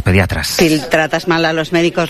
pediatras. Si tratas mal a los médicos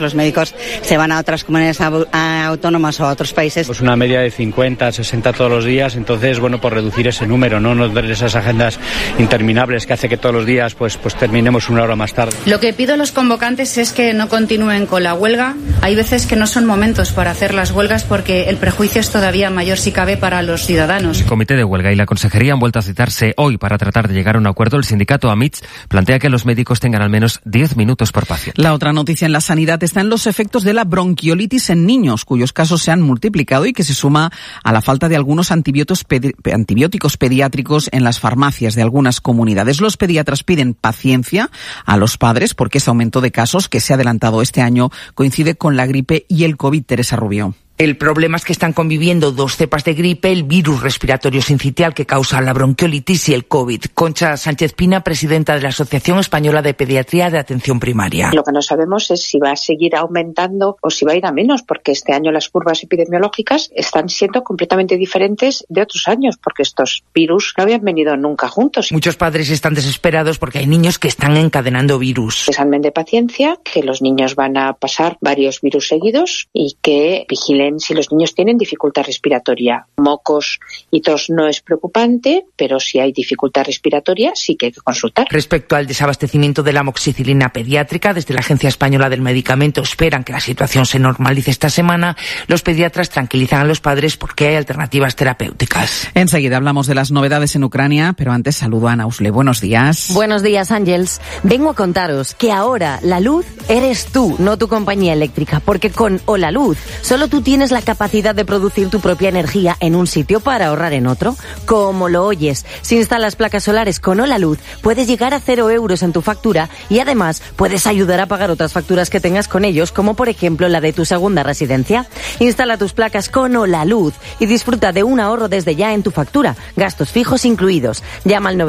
se van a otras comunidades autónomas o a otros países. Pues una media de 50, 60 todos los días, entonces, bueno, por reducir ese número, no ver esas agendas interminables que hace que todos los días pues terminemos una hora más tarde. Lo que pido a los convocantes es que no continúen con la huelga. Hay veces que no son momentos para hacer las huelgas porque el prejuicio es todavía mayor si cabe para los ciudadanos. El comité de huelga y la consejería han vuelto a citarse hoy para tratar de llegar a un acuerdo. El sindicato AMITS plantea que los médicos tengan al menos 10 minutos por paciente. La otra noticia en la sanidad está en los efectos de la bronquiolitis en niños, cuyos casos se han multiplicado y que se suma a la falta de algunos antibióticos pediátricos en las farmacias de algunas comunidades. Los pediatras piden paciencia a los padres porque ese aumento de casos que se ha adelantado este año coincide con la gripe y el COVID. Teresa Rubio. El problema es que están conviviendo dos cepas de gripe, el virus respiratorio sincitial que causa la bronquiolitis y el COVID. Concha Sánchez Pina, presidenta de la Asociación Española de Pediatría de Atención Primaria. Lo que no sabemos es si va a seguir aumentando o si va a ir a menos, porque este año las curvas epidemiológicas están siendo completamente diferentes de otros años, porque estos virus no habían venido nunca juntos. Muchos padres están desesperados porque hay niños que están encadenando virus. Examen de paciencia, que los niños van a pasar varios virus seguidos y que vigilen si los niños tienen dificultad respiratoria. Mocos y tos no es preocupante, pero si hay dificultad respiratoria sí que hay que consultar. Respecto al desabastecimiento de la amoxicilina pediátrica, desde la Agencia Española del Medicamento esperan que la situación se normalice esta semana. Los pediatras tranquilizan a los padres porque hay alternativas terapéuticas. Enseguida hablamos de las novedades en Ucrania, pero antes saludo a Ana Usle. Buenos días. Buenos días, Ángels. Vengo a contaros que ahora la luz eres tú, no tu compañía eléctrica, porque con Holaluz solo tú tienes la capacidad de producir tu propia energía en un sitio para ahorrar en otro. Como lo oyes, si instalas placas solares con Holaluz, puedes llegar a 0 euros en tu factura y además puedes ayudar a pagar otras facturas que tengas con ellos, como por ejemplo la de tu segunda residencia. Instala tus placas con Holaluz y disfruta de un ahorro desde ya en tu factura, gastos fijos incluidos. Llama al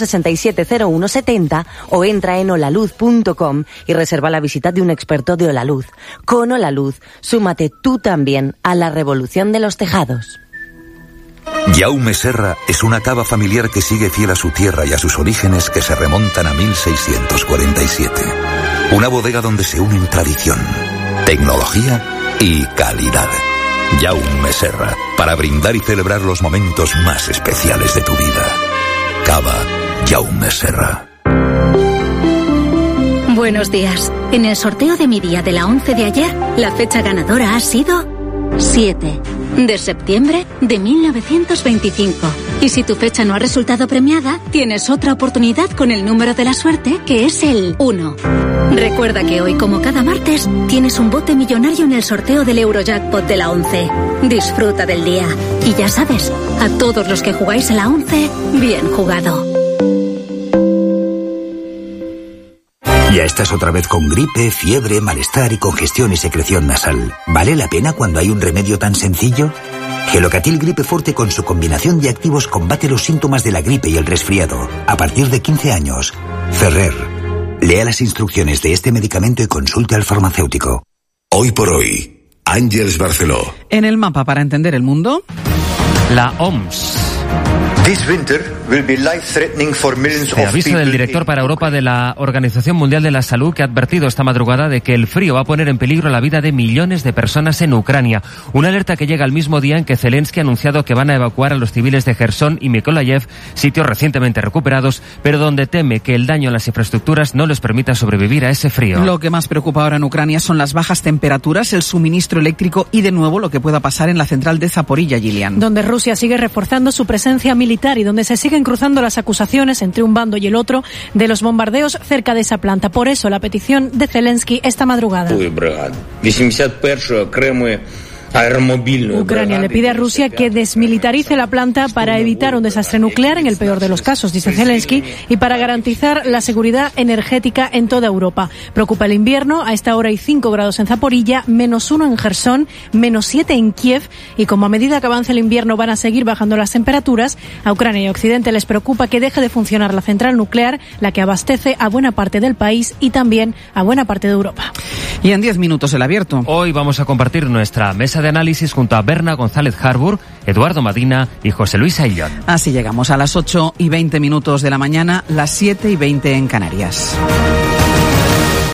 967-0170 o entra en holaluz.com y reserva la visita de un experto de Holaluz. Con Holaluz, súmate tú también a la revolución de los tejados. Jaume Serra es una cava familiar que sigue fiel a su tierra y a sus orígenes que se remontan a 1647. Una bodega donde se unen tradición, tecnología y calidad. Jaume Serra, para brindar y celebrar los momentos más especiales de tu vida. Cava Jaume Serra. Buenos días. En el sorteo de mi día de la 11 de ayer, la fecha ganadora ha sido 7 de septiembre de 1925. Y si tu fecha no ha resultado premiada, tienes otra oportunidad con el número de la suerte, que es el 1. Recuerda que hoy, como cada martes, tienes un bote millonario en el sorteo del Eurojackpot de la 11. Disfruta del día. Y ya sabes, a todos los que jugáis a la 11, bien jugado. Ya estás otra vez con gripe, fiebre, malestar y congestión y secreción nasal. ¿Vale la pena cuando hay un remedio tan sencillo? Gelocatil Gripe Forte con su combinación de activos combate los síntomas de la gripe y el resfriado. A partir de 15 años. Ferrer. Lea las instrucciones de este medicamento y consulte al farmacéutico. Hoy por hoy, Ángels Barceló. En el mapa para entender el mundo, la OMS. This winter will be life-threatening for millions of people. Aviso del director para Europa de la Organización Mundial de la Salud, que ha advertido esta madrugada de que el frío va a poner en peligro la vida de millones de personas en Ucrania. Una alerta que llega al mismo día en que Zelensky ha anunciado que van a evacuar a los civiles de Jersón y Mykolaiv, sitios recientemente recuperados, pero donde teme que el daño a las infraestructuras no les permita sobrevivir a ese frío. Lo que más preocupa ahora en Ucrania son las bajas temperaturas, el suministro eléctrico y, de nuevo, lo que pueda pasar en la central de Zaporilla, Gillian. Donde Rusia sigue reforzando su presencia militar y donde se siguen cruzando las acusaciones entre un bando y el otro de los bombardeos cerca de esa planta. Por eso la petición de Zelensky esta madrugada. Ucrania le pide a Rusia que desmilitarice la planta para evitar un desastre nuclear en el peor de los casos, dice Zelensky, y para garantizar la seguridad energética en toda Europa. Preocupa el invierno. A esta hora hay 5 grados en Zaporilla, -1 en Jersón, -7 en Kiev, y como a medida que avance el invierno van a seguir bajando las temperaturas, a Ucrania y Occidente les preocupa que deje de funcionar la central nuclear, la que abastece a buena parte del país y también a buena parte de Europa. Y en 10 minutos el abierto. Hoy vamos a compartir nuestra mesa de análisis junto a Berna González Harbour, Eduardo Madina y José Luis Aillón. Así llegamos a las 8:20 de la mañana, las 7:20 en Canarias.